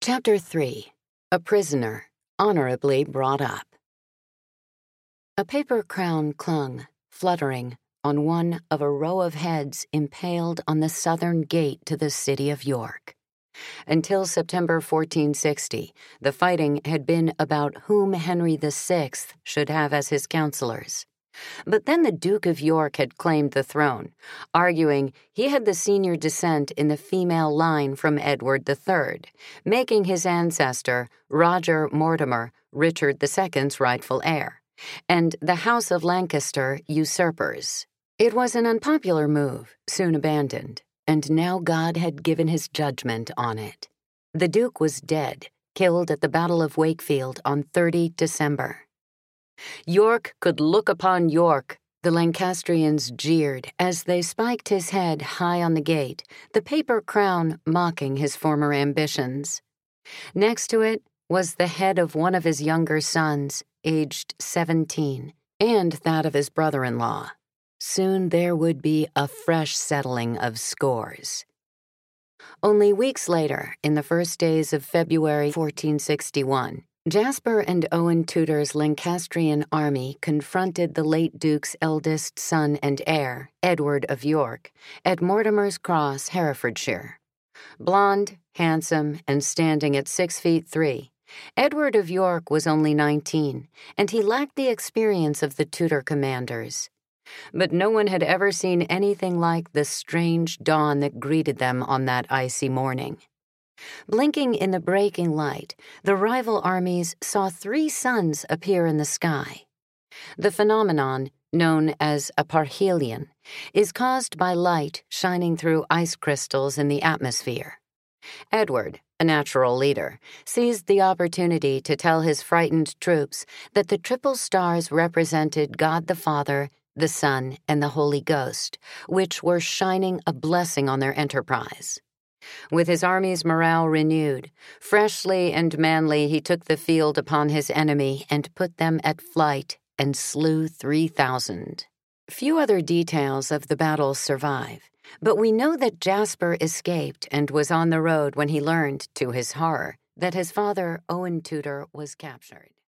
Chapter 3. A Prisoner, Honorably Brought Up. A paper crown clung, fluttering, on one of a row of heads impaled on the southern gate to the city of York. Until September 1460, the fighting had been about whom Henry VI should have as his counselors. But then the Duke of York had claimed the throne, arguing he had the senior descent in the female line from Edward III, making his ancestor, Roger Mortimer, Richard II's rightful heir, and the House of Lancaster usurpers. It was an unpopular move, soon abandoned, and now God had given his judgment on it. The Duke was dead, killed at the Battle of Wakefield on 30 December. York could look upon York, the Lancastrians jeered as they spiked his head high on the gate, the paper crown mocking his former ambitions. Next to it was the head of one of his younger sons, aged 17, and that of his brother-in-law. Soon there would be a fresh settling of scores. Only weeks later, in the first days of February 1461, Jasper and Owen Tudor's Lancastrian army confronted the late Duke's eldest son and heir, Edward of York, at Mortimer's Cross, Herefordshire. Blond, handsome, and standing at 6'3", Edward of York was only 19, and he lacked the experience of the Tudor commanders. But no one had ever seen anything like the strange dawn that greeted them on that icy morning. Blinking in the breaking light, the rival armies saw 3 suns appear in the sky. The phenomenon, known as a parhelion, is caused by light shining through ice crystals in the atmosphere. Edward, a natural leader, seized the opportunity to tell his frightened troops that the triple stars represented God the Father, the Son, and the Holy Ghost, which were shining a blessing on their enterprise. With his army's morale renewed, freshly and manly he took the field upon his enemy and put them at flight and slew 3,000. Few other details of the battle survive, but we know that Jasper escaped and was on the road when he learned, to his horror, that his father, Owen Tudor, was captured.